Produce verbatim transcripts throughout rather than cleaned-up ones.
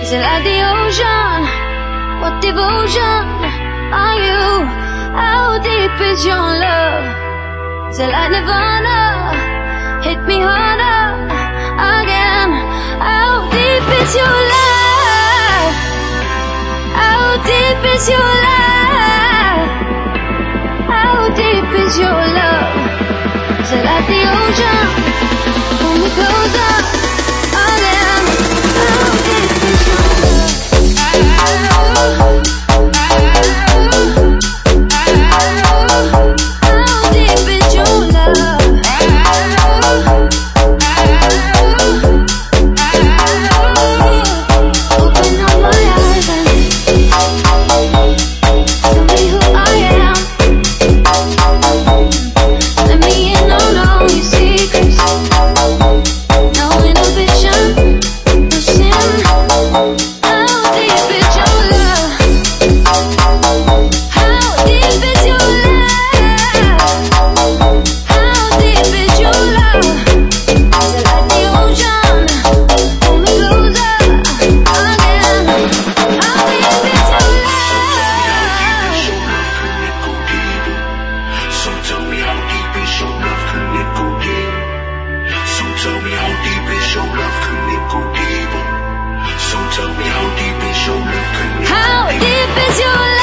Is it like the ocean? What devotion are you? How deep is your love? Is it like Nirvana? Hit me harder again. How deep is your love? How deep is your love? How deep is your love? Is it like the ocean? Pull me closer again. How deep is your love? How deep is your love? Open up my eyes and tell me who I am. Let me in on all your secrets. No inhibition, no sin. How deep is your love? How deep is your love? How deep is your love? Is it like the ocean? Pull me closer again. How deep is your love? So tell me how deep is your love, can it go deep? So tell me how deep is your love, can it go deeper? So tell me how deep is your love, can it go How deep is your love?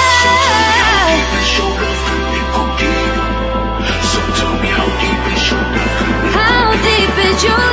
So tell me how deep is your love, can it go deeper? So tell me how deep is your love, can it How deep is your